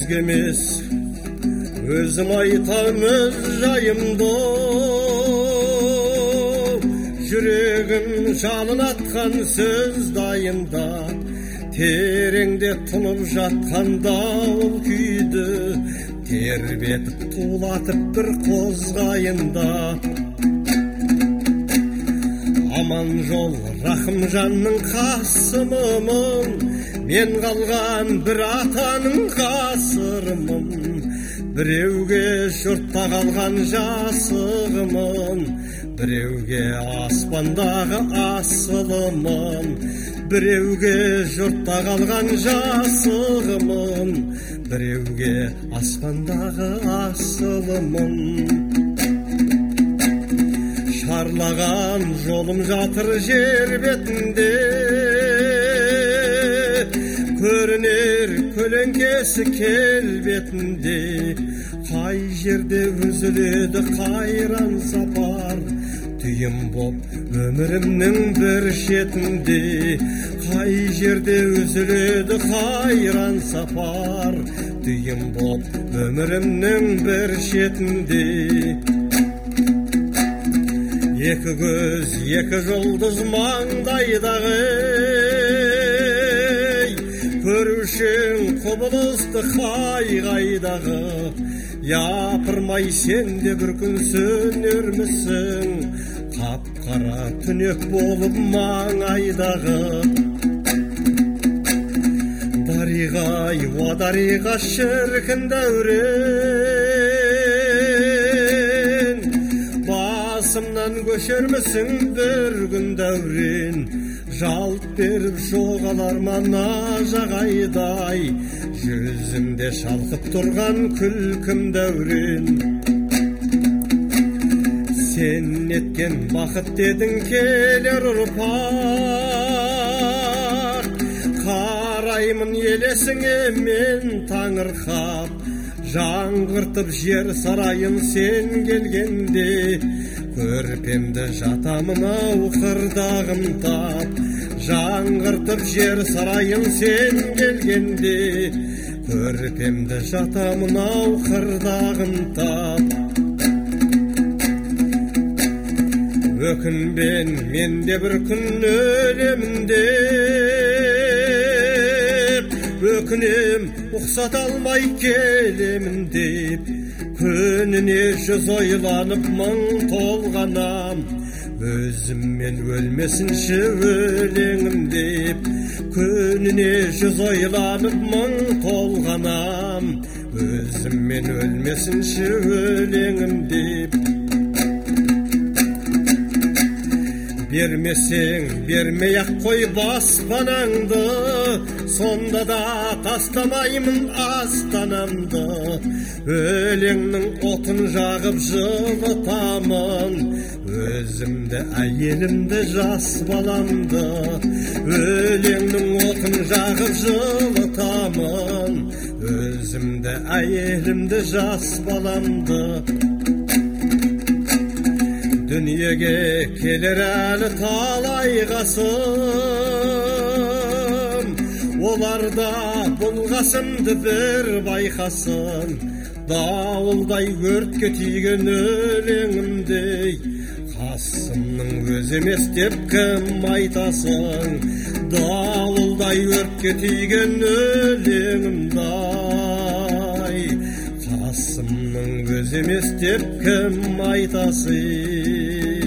өзге емес, өзім айтам өз жайымды. Жүрегім жалын атқан сөз дайында, тереңде тұнып жатқан дауыл күйді тербетіп тулатып бір қозғайында. Аман жол Рахымжанның қасымымын, мен қалған бір атаның қасырымын. Біреуге жұртта қалған жасығымын, біреуге аспандағы асылымын. Біреуге жұртта қалған жасығымын, біреуге аспандағы асылымын. Шарлаған жолым жатыр жер бетінде, көрінер көлеңкесі келбетінде. Қай жерде үзіледі қайран сапар, түйім боп өмірімнің бір шетінде. Қай жерде үзіледі қайран сапар, түйім боп өмірімнің бір шетінде. Екі көз, екі жұлдыз маңдайдағы, көрушің құбылысты қай-қайдағы. Япырмай сен де бір күн сөнермісің, қап-қара түнек болып маңайдағы. Дариға-ай, о дариға, шіркін дәурен, басымнан көшермісің бір күн дәурен. Жалт беріп жоғалар мана жағайдай, жүзімде шалқып тұрған күлкім дәурен. Сен неткен бақыт дедің келер ұрпақ, қараймын елесіңе мен таңырқап. Жаңғыртып жер сарайын сен келгенде, көрпемді жатамын ау қырдағымдап. Жаңғыртып жер сарайын сен келгенде, көрпемді жатамын ау қырдағымдап. Өкінбен мен де бір күн өлемін деп, өкінем ұқсат алмай келемін деп. Күніне жүз ойланып мың толғанам, өзіммен өлмесінші өлеңім деп. Күніне жүз ойланып мың толғанам, өзіммен өлмесінші өлеңім деп. Бермесең бермей-ақ қой баспанаңды, сонда да тастамаймын астанамды. Өлеңнің отын жағып жылытамын, өзімді, әйелімді, жас баламды. Өлеңнің отын жағып жылытамын, өзімді, әйелімді, жас баламды. Дүниеге келер әлі талай ғасым, оларда бұл ғасымды бір байқасын. Дауылдай өртке тиген өлеңімдей, қасымның өзі емес деп кім айтасын. Дауылдай өртке тиген өлеңімдай, қасымның өзі емес деп кім айтасын.